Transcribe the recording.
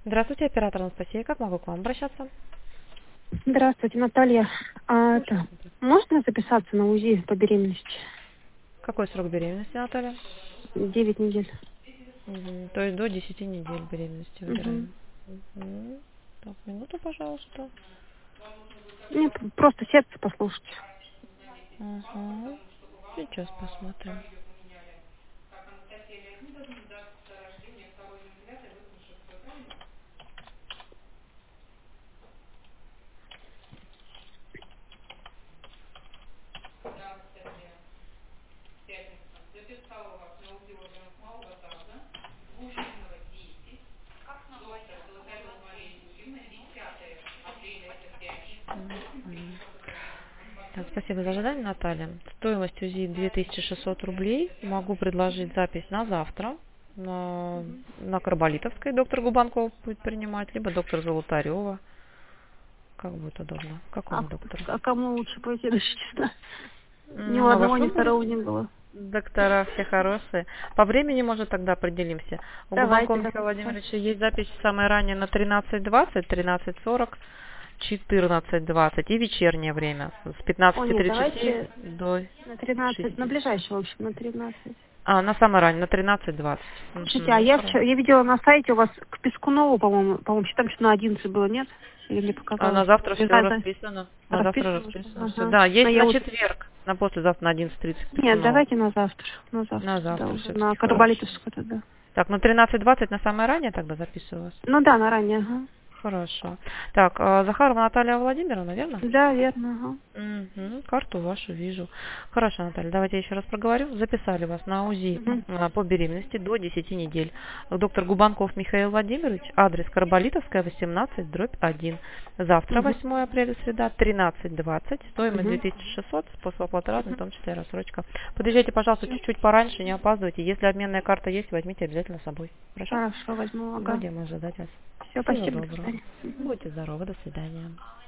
Здравствуйте, оператор Анастасия. Как могу к вам обращаться? Здравствуйте, Наталья. Слушаю. Можно записаться на УЗИ по беременности? Какой срок беременности, Наталья? 9 недель. То есть до 10 недель беременности Мгм. выбираем. Так, минуту, пожалуйста. Мне просто сердце послушать. Угу. Сейчас посмотрим. Так, спасибо за ожидание, Наталья. Стоимость УЗИ 2600 рублей. Могу предложить запись на завтра. На Карболитовской доктор Губанков будет принимать, либо доктор Золотарева. Как будет удобно? К А, какому доктору? а кому лучше пойти, даже честно? Ни у Ну, а во одного, ни что будет? второго не было. Доктора все хорошие. По времени, может, тогда определимся. У Губанкова Давайте, Михаила давайте. Владимировича есть запись самое ранее на 13:20, 13:40, 14:20 и вечернее время с О, нет, 15:30 давайте до на 13, на 6. ближайшее, в общем, на 13. На самое раннее, на 13:20. Слушайте, а я вчера, я видела на сайте у вас к Пескунову, по-моему, там что на 11 было, нет? Или мне А на показалось? завтра Не все знаю, расписано. На завтра расписано уже? расписано все. Ага. Да, Но есть я на вот... четверг, на послезавтра на 11:30 Нет, Пескунова. давайте на завтра. На На завтра тогда завтра уже. все-таки На хорошо. Карболитовскую тогда. Так, на 13:20 на самое раннее тогда записываю вас. Ну да, на ранее, ага. Хорошо. Так, Захарова Наталья Владимировна, верно? Да, верно, ага. Карту вашу вижу. Хорошо, Наталья, давайте я еще раз проговорю. Записали вас на УЗИ Мгм. по беременности до 10 недель. Доктор Губанков Михаил Владимирович, адрес Карболитовская, 18/1. Завтра, Мгм. 8 апреля, среда, 13:20. Стоимость Мгм. 2600, способ оплаты разный, в Мгм. том числе и рассрочка. Подъезжайте, пожалуйста, Всё. чуть-чуть пораньше, не опаздывайте. Если обменная карта есть, возьмите обязательно с собой. Хорошо? Хорошо, возьму, ага. Будем ожидать вас. Все, Всего спасибо, до доброго. свидания. Мгм. Будьте здоровы, до свидания.